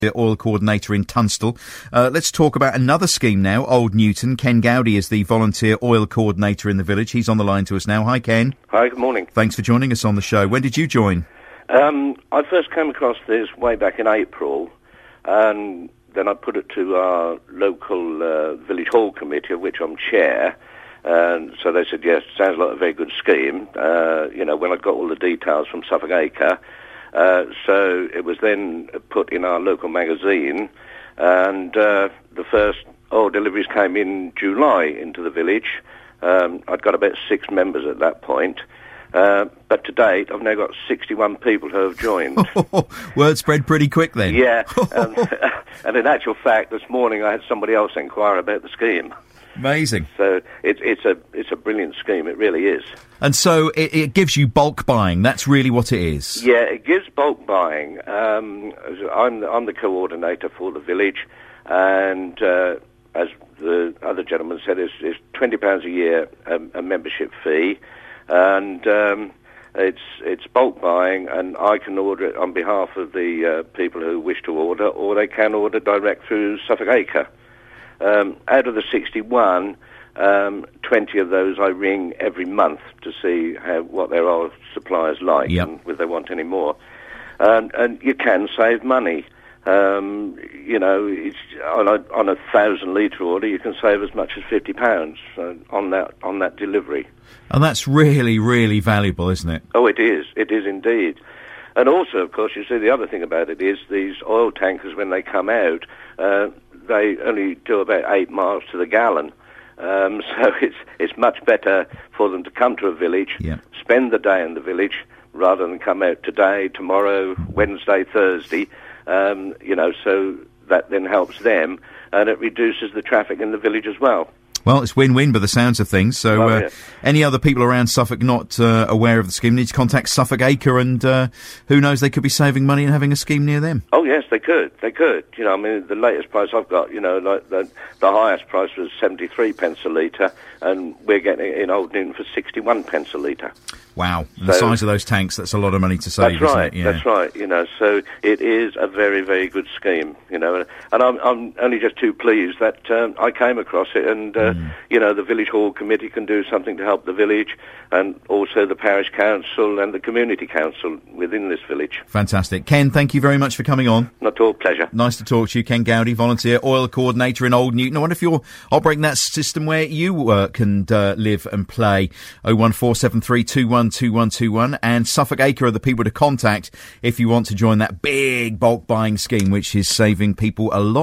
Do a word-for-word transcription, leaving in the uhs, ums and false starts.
the oil coordinator in Tunstall. Uh, let's talk about another scheme now, Old Newton. Ken Gowdy is the volunteer oil coordinator in the village. He's on the line to us now. Hi, Ken. Hi, good morning. Thanks for joining us on the show. When did you join? Um, I first came across this way back in April, and then I put it to our local uh, village hall committee, of which I'm chair. And so they said, yes, sounds like a very good scheme. Uh, you know, when I got all the details from Suffolk Acre. Uh, so it was then put in our local magazine, and uh, the first oil deliveries came in July into the village. Um, I'd got about six members at that point. Uh, but to date, I've now got sixty-one people who have joined. Word spread pretty quick then. Yeah, and, and in actual fact, this morning I had somebody else inquire about the scheme. Amazing. So it's it's a it's a brilliant scheme. It really is. And so it, it gives you bulk buying. That's really what it is. Yeah, it gives bulk buying. Um, I'm I'm the coordinator for the village, and uh, as the other gentleman said, it's, it's twenty pounds a year um, a membership fee, and um, it's it's bulk buying, and I can order it on behalf of the uh, people who wish to order, or they can order direct through Suffolk Acre. Um, out of the sixty-one, um, twenty of those I ring every month to see how, what their oil supply is like, yep. and if they want any more. And, and you can save money. Um, you know, it's, on a on a thousand litre order, you can save as much as fifty pounds uh, on that on that delivery. And that's really, really valuable, isn't it? Oh, it is. It is indeed. And also, of course, you see, the other thing about it is these oil tankers, when they come out, uh, they only do about eight miles to the gallon. Um, so it's it's much better for them to come to a village, yeah. spend the day in the village, rather than come out today, tomorrow, Wednesday, Thursday. Um, you know, so that then helps them, and it reduces the traffic in the village as well. Well, it's win-win by the sounds of things. So, oh, uh, yeah. any other people around Suffolk not uh, aware of the scheme need to contact Suffolk Acre, and uh, who knows, they could be saving money and having a scheme near them. Oh yes, they could. They could. You know, I mean, the latest price I've got, you know, like the, the highest price was seventy-three pence a litre, and we're getting it in Old Newton for sixty-one pence a litre. Wow, and so, the size of those tanks, that's a lot of money to save, that's right, isn't it? Yeah. That's right, you know, so it is a very, very good scheme, you know, and I'm, I'm only just too pleased that um, I came across it, and, uh, mm. you know, the Village Hall Committee can do something to help the village, and also the Parish Council and the Community Council within this village. Fantastic. Ken, thank you very much for coming on. Not at all, pleasure. Nice to talk to you. Ken Gowdy, volunteer oil coordinator in Old Newton. I wonder if you're operating that system where you uh, can uh, live and play. oh one four seven three two one two one two one, and Suffolk Acre are the people to contact if you want to join that big bulk buying scheme, which is saving people a lot.